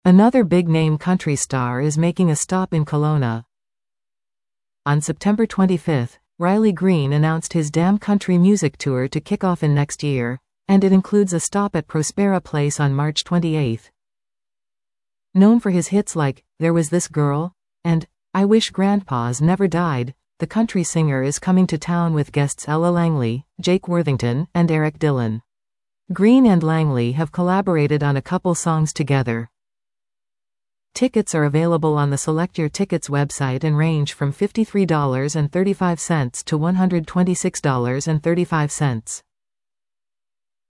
Another big-name country star is making a stop in Kelowna. On September 25, Riley Green announced his Damn Country Music Tour to kick off in next year, and it includes a stop at Prospera Place on March 28. Known for his hits like There Was This Girl and I Wish Grandpa's Never Died, the country singer is coming to town with guests Ella Langley, Jake Worthington, and Eric Dillon. Green and Langley have collaborated on a couple songs together. Tickets are available on the Select Your Tickets website and range from $53.35 to $126.35.